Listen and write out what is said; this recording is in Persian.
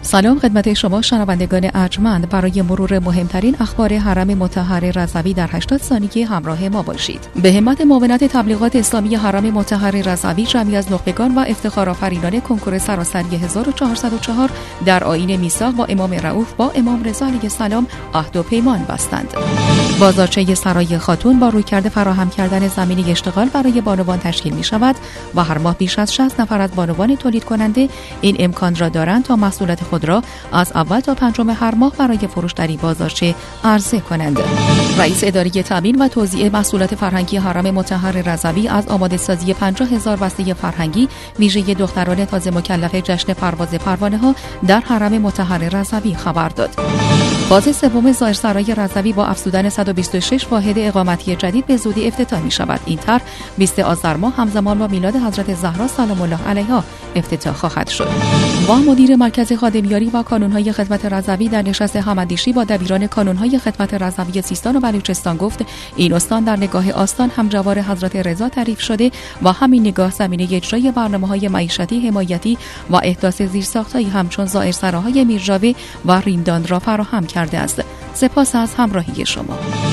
سلام خدمت شما شنوندگان ارجمند. برای مرور مهمترین اخبار حرم مطهر رضوی در 80 ثانیه همراه ما باشید. به همت معاونت تبلیغات اسلامی حرم مطهر رضوی جمعی از نخبگان و افتخارآفرینان کنکور سراسری 1404 در آیین میثاق با امام رؤوف با امام رضا علیه السلام عهد و پیمان بستند. بازارچه سرای خاتون با رویکرد فراهم کردن زمینه اشتغال برای بانوان تشکیل می شود و هر ماه بیش از 60 نفر از بانوان تولید کننده این امکان را دارند تا محصولات خود را از اول تا پنجم هر ماه برای فروش در این بازارچه عرضه کنند. رئیس اداره تامین و توزیع محصولات فرهنگی حرم مطهر رضوی از آماده سازی 50,000 بسته فرهنگی ویژه دختران تازه مکلف جشن پرواز پروانه ها در حرم مطهر رضوی خبر داد. فاز سوم ظاهرسرای رضوی با افزودن 126 واحد اقامتی جدید به زودی افتتاح می شود. این طرح 20 آذر ماه همزمان با میلاد حضرت زهرا سلام الله علیها افتتاح خواهد شد. و مدیر مرکز خادمیاری و کانونهای خدمت رضوی در نشست هماندیشی با دبیران کانونهای خدمت رضوی سیستان و بلوچستان گفت این استان در نگاه آستان همجوار حضرت رضا تعریف شده و همین نگاه زمینه اجرای برنامه‌های معیشتی حمایتی و احداث زیرساخت‌هایی همچون ظاهرسراهای میرجاوی و ریمدان را فراهم کرده است. سپاس از همراهی شما.